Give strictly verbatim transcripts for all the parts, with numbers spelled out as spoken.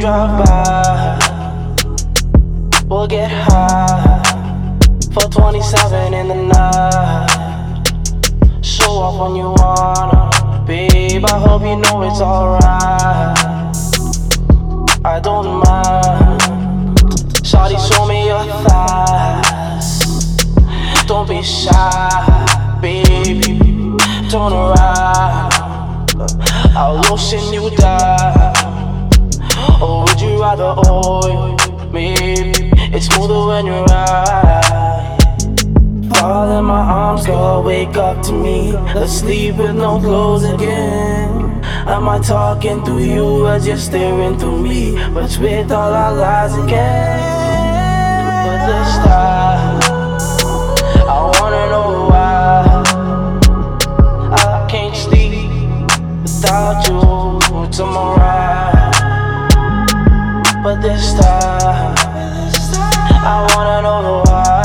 drive by, we'll get high for twenty-seven in the night. Show off when you wanna, babe. I hope you know it's alright. I don't mind. Shawty, show me your thighs. Don't be shy, baby. Turn around. I'll lotion you down. Or would you rather oil? Maybe it's smoother when you ride. Fall in my arms, girl, wake up to me. Let's sleep with no clothes again. Am I talking through you as you're staring through me? But with all our lies again. But this time, I wanna know why I can't sleep without you tomorrow. But this time, I wanna know why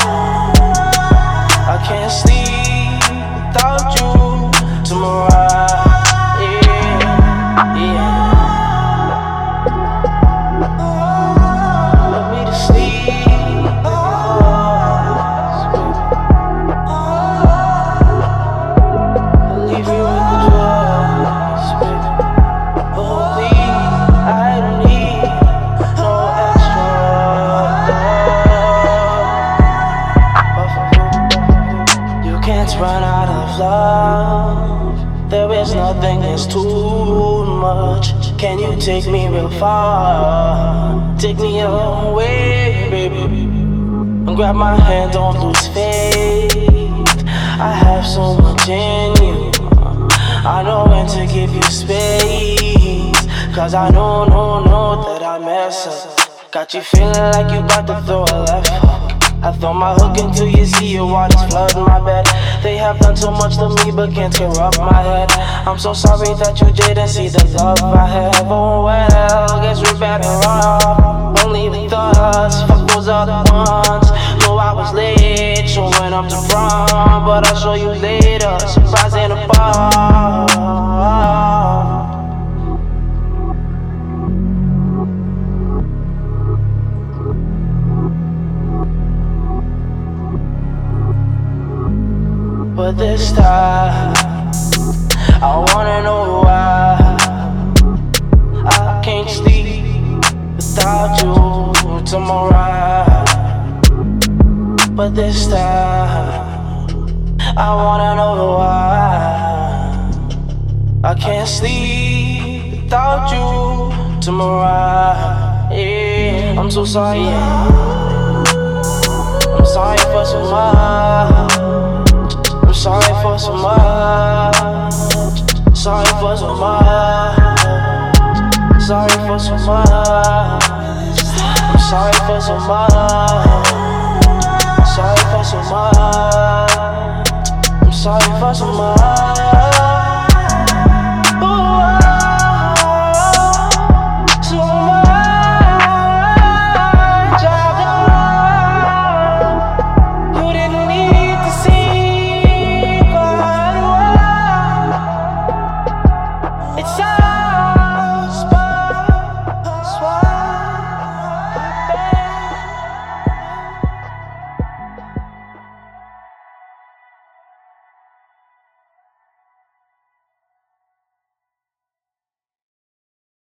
I can't sleep without you tomorrow. Yeah, yeah. Let me to sleep. I'll leave you with the drugs, baby. Oh, please, I don't need no extra. You can't run out of love. There is nothing that's too much. Can you take me real far? Take me away, baby. And grab my hand, don't lose faith. I have so much in you. I know when to give you space. Cause I know, know, know that I mess up. Got you feeling like you about to throw a left hook. I throw my hook into you, see your waters flood my bed. They have done so much to me but can't corrupt my head. I'm so sorry that you didn't see the love I have. Oh well, guess we better run off. Only with us, fuck those other ones. Know I was late, showing up to prom, but I'll show you later. Surprise in a bar. But this time, I wanna know why I can't sleep without you tomorrow. But this time, I wanna know why I can't sleep without you tomorrow. Yeah, I'm so sorry. Yeah. I'm sorry for so much. I'm sorry for so much. Sorry for so much. Sorry for so much. I'm sorry for so much. Sorry for so much. I'm sorry for so much.